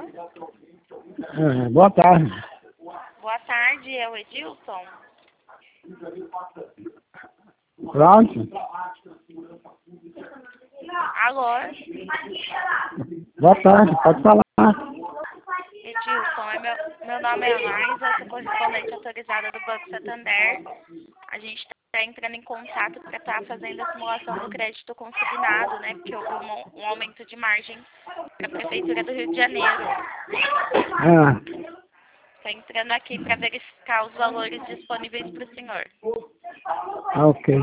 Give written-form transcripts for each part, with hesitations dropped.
Boa tarde. Boa tarde, é o Edilson? Pronto. Alô? Boa tarde, pode falar. Edilson, meu nome é Laísa, eu sou correspondente autorizada do Banco Santander. A gente está entrando em contato para estar fazendo a simulação do crédito consignado, né? Porque houve um aumento de margem para a Prefeitura do Rio de Janeiro. Estou entrando aqui para verificar os valores disponíveis para o senhor. Ok.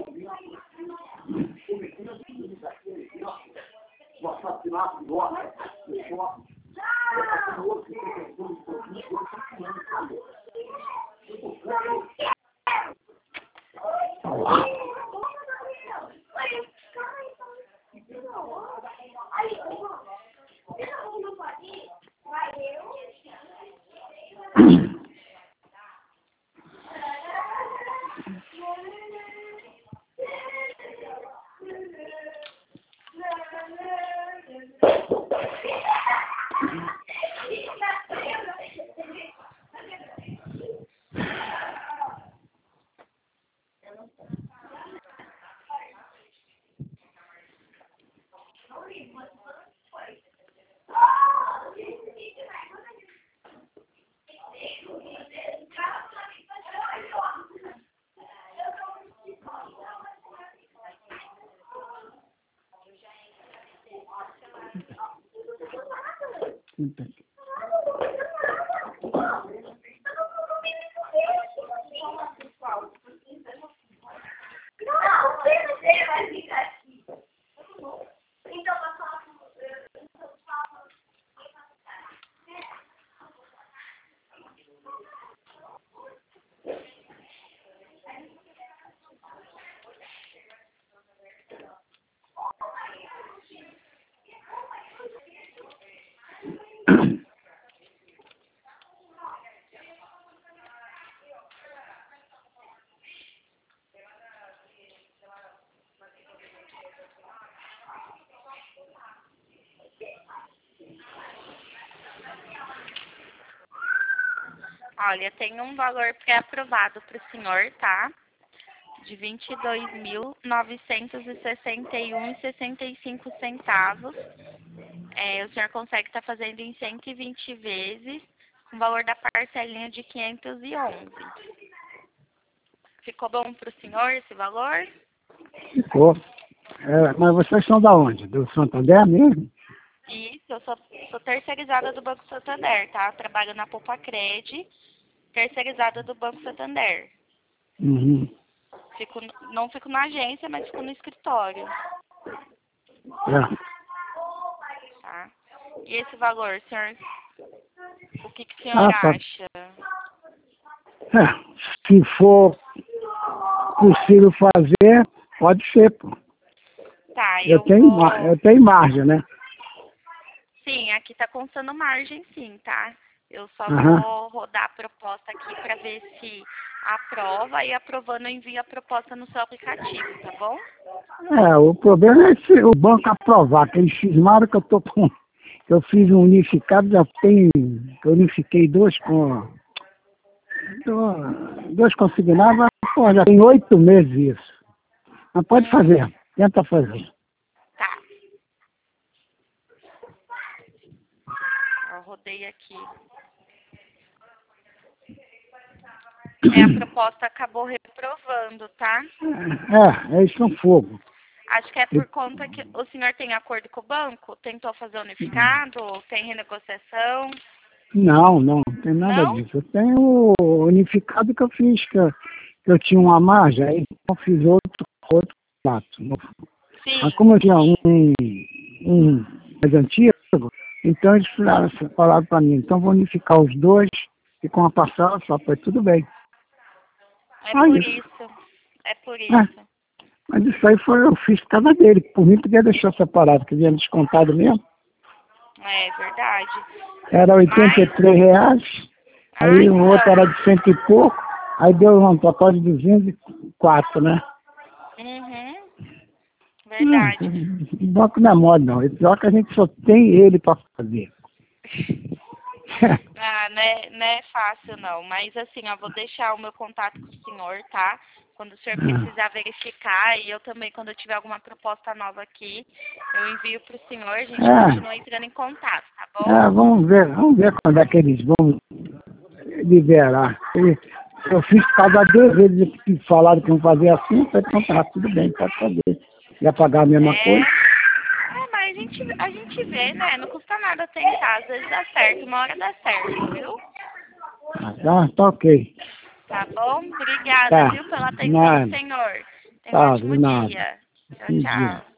Olha, tem um valor pré-aprovado para o senhor, tá? De R$ 22.961,65. O senhor consegue estar fazendo em 120 vezes, com o valor da parcelinha de 511. Ficou bom para o senhor esse valor? Ficou. Mas vocês são da onde? Do Santander mesmo? Isso, eu sou terceirizada do Banco Santander, tá? Trabalho na Poupa Cred, terceirizada do Banco Santander. Uhum. Não fico na agência, mas fico no escritório. Tá? E esse valor, senhor, o que o senhor acha? Se for possível fazer, pode ser, pô. Tá, Eu tenho margem, né? Sim, aqui tá constando margem, sim, tá? Eu só vou rodar a proposta aqui para ver se aprova, e aprovando eu envio a proposta no seu aplicativo, tá bom? O problema é se o banco aprovar, que eles cismaram que eu fiz um unificado, que eu unifiquei dois consignados, pô, já tem 8 meses isso. Mas pode fazer, tenta fazer. Tá. Eu rodei aqui. A proposta acabou reprovando, tá? Eles são fogo. Acho que é por conta que o senhor tem acordo com o banco? Tentou fazer unificado? Tem renegociação? Não tem nada disso. Eu tenho o unificado que eu fiz, que eu tinha uma margem, aí eu fiz outro prato. Sim. Mas como eu tinha um mais antigo, então eles falaram para mim, então vou unificar os dois e com a parcela só, foi tudo bem. É por isso. Mas isso aí eu fiz por causa dele, por mim podia deixar separado, que vinha descontado mesmo. É verdade. Era R$ 83, aí o outro era de 100 e pouco, aí deu um total de 204, né? Verdade. O banco não é mole, não. É pior que a gente só tem ele para fazer. Ah, não é fácil não, mas assim, eu vou deixar o meu contato com o senhor, tá? Quando o senhor precisar verificar, e eu também, quando eu tiver alguma proposta nova aqui, eu envio para o senhor, a gente continua entrando em contato, tá bom? Vamos ver quando é que eles vão liberar. Eu fiz cada 2 vezes que falaram que iam fazer assim, eu falei, então tá, tudo bem, pode fazer. Ia pagar a mesma coisa. Mas a gente vê, né? Não custa nada tentar, às vezes dá certo, uma hora dá certo, viu? Tá ok. Tá bom? Obrigada, Tá. viu, pela atenção Nada. do senhor. Tenha um Tá, de ótimo nada. dia. Tchau, Bom dia. tchau.